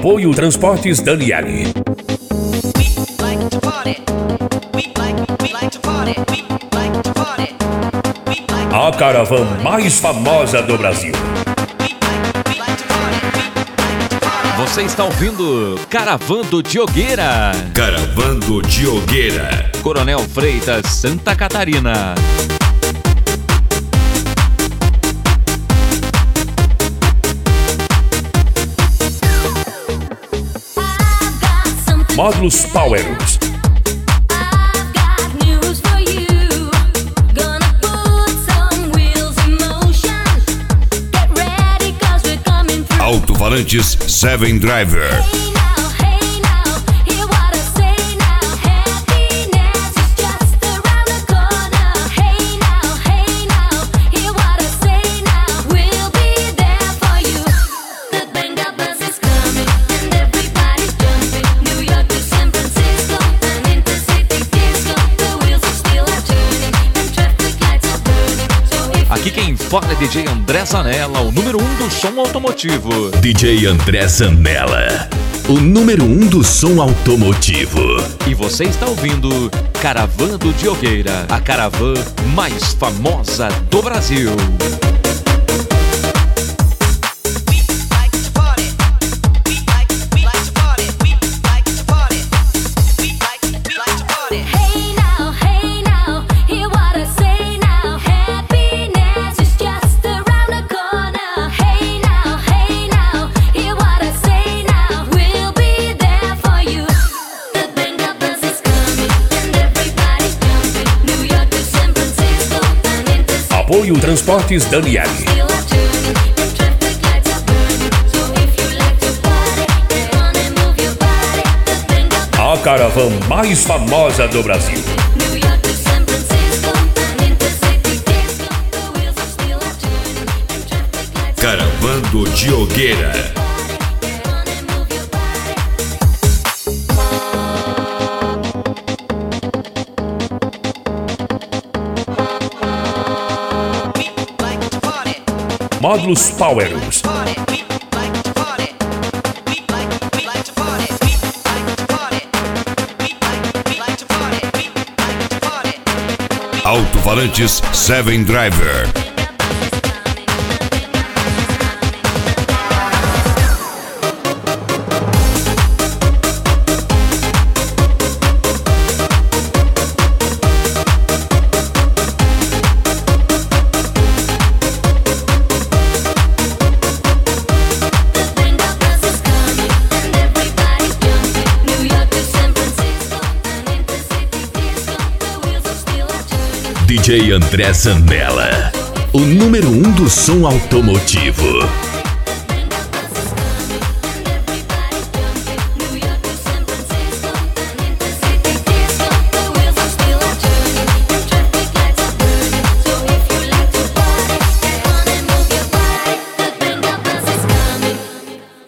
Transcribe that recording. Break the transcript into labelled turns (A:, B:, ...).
A: Apoio Transportes Daniele. A caravana mais famosa do Brasil.
B: Você está ouvindo Caravando Diogueira.
C: Caravando Diogueira.
B: Coronel Freitas, Santa Catarina.
A: Módulos Powerus.
C: Alto-falantes Seven Driver.
B: Aqui quem fala é DJ André Zanella, o número 1 do som automotivo.
C: DJ André Zanella, o número 1 do som automotivo.
B: E você está ouvindo Caravando Diogueira, a caravana mais famosa do Brasil.
A: Apoio Transportes Daniele. A caravana mais famosa do Brasil.
C: Caravando Diogueira.
A: Módulos Powerus.
C: Alto-falantes Seven Driver. DJ André Zanella, o número 1 do som automotivo.